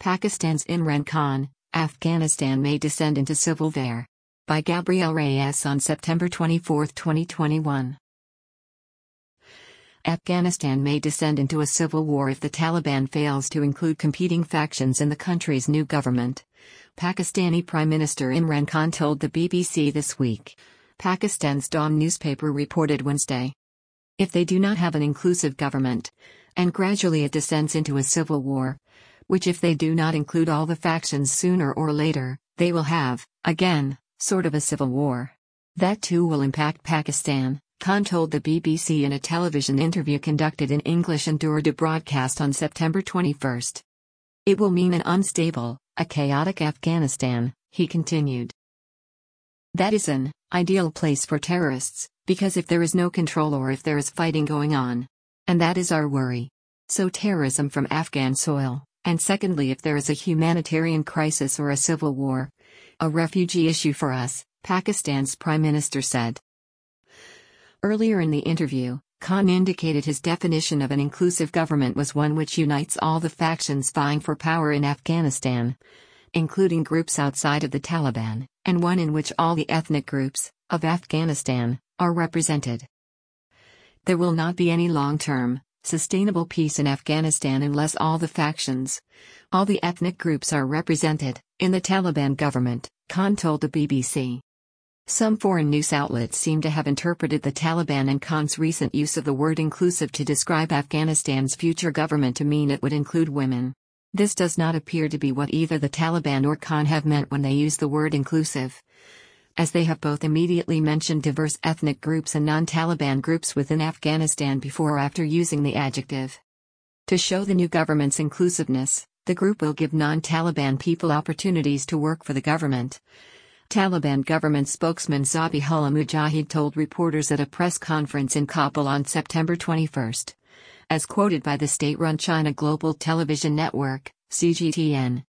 Pakistan's Imran Khan, Afghanistan may descend into civil war. By Gabrielle Reyes on September 24, 2021. Afghanistan may descend into a civil war if the Taliban fails to include competing factions in the country's new government. Pakistani Prime Minister Imran Khan told the BBC this week. Pakistan's Dawn newspaper reported Wednesday. If they do not have an inclusive government, and gradually it descends into a civil war, which if they do not include all the factions sooner or later, they will have, again, sort of a civil war. That too will impact Pakistan, Khan told the BBC in a television interview conducted in English and Urdu broadcast on September 21. It will mean an unstable, a chaotic Afghanistan, he continued. That is an ideal place for terrorists, because if there is no control or if there is fighting going on. And that is our worry. So terrorism from Afghan soil, and secondly if there is a humanitarian crisis or a civil war. A refugee issue for us, Pakistan's Prime Minister said. Earlier in the interview, Khan indicated his definition of an inclusive government was one which unites all the factions vying for power in Afghanistan, including groups outside of the Taliban, and one in which all the ethnic groups of Afghanistan are represented. There will not be any long-term, sustainable peace in Afghanistan unless all the factions, all the ethnic groups are represented in the Taliban government, Khan told the BBC. Some foreign news outlets seem to have interpreted the Taliban and Khan's recent use of the word inclusive to describe Afghanistan's future government to mean it would include women. This does not appear to be what either the Taliban or Khan have meant when they use the word inclusive, as they have both immediately mentioned diverse ethnic groups and non-Taliban groups within Afghanistan before or after using the adjective. To show the new government's inclusiveness, the group will give non-Taliban people opportunities to work for the government. Taliban government spokesman Zabihullah Mujahid told reporters at a press conference in Kabul on September 21. As quoted by the state-run China Global Television Network, CGTN.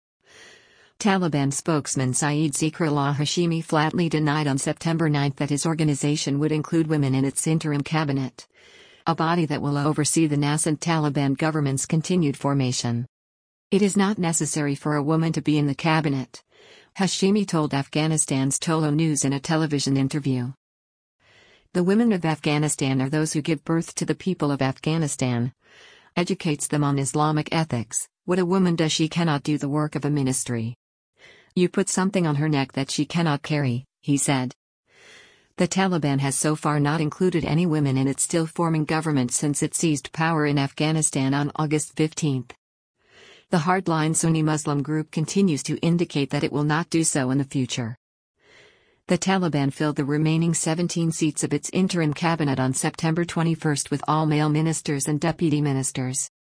Taliban spokesman Saeed Zikrullah Hashimi flatly denied on September 9 that his organization would include women in its interim cabinet, a body that will oversee the nascent Taliban government's continued formation. It is not necessary for a woman to be in the cabinet, Hashimi told Afghanistan's Tolo News in a television interview. The women of Afghanistan are those who give birth to the people of Afghanistan, educates them on Islamic ethics. What a woman does, she cannot do the work of a ministry. You put something on her neck that she cannot carry, he said. The Taliban has so far not included any women in its still-forming government since it seized power in Afghanistan on August 15. The hardline Sunni Muslim group continues to indicate that it will not do so in the future. The Taliban filled the remaining 17 seats of its interim cabinet on September 21 with all male ministers and deputy ministers.